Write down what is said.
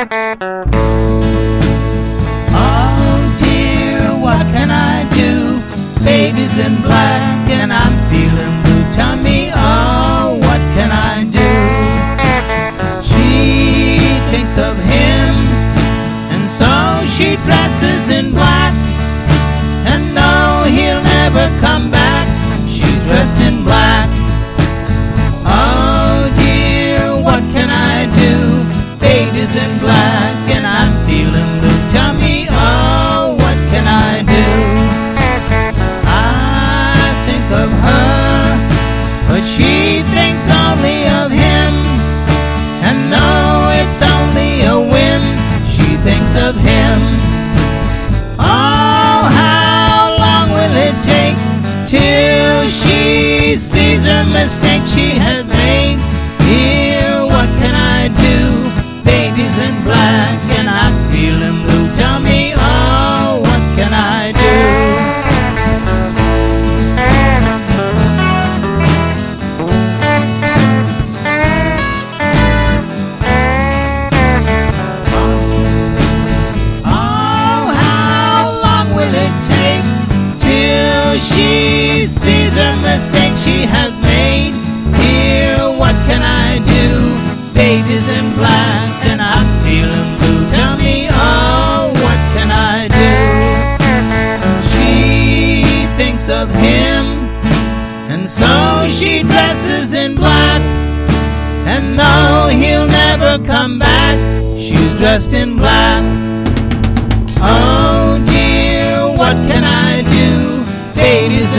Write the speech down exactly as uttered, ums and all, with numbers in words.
Oh dear, what can I do? Baby's in black and I'm feeling blue. Tell me, oh, what can I do? She thinks of him, and so she dresses in black. And though he'll never come back, she's dressed in black. Oh dear, what can I do? Baby's in black and I'm feeling blue. Tell me, oh, what can I do? I think of her, but she thinks only of him. And though it's only a whim, she thinks of him. Oh, how long will it take till she sees her mistake she has made? Dear, what can I do? Baby's in black and I'm feeling blue. Tell me, oh, what can I do? Oh, how long will it take till she sees her mistake she has made? Dear, what can I do? Baby's in black and I'm feeling blue. Tell me, oh, what can I do? She thinks of him, and so she dresses in black. And though he'll never come back, she's dressed in black. Oh dear, what can I do? Baby's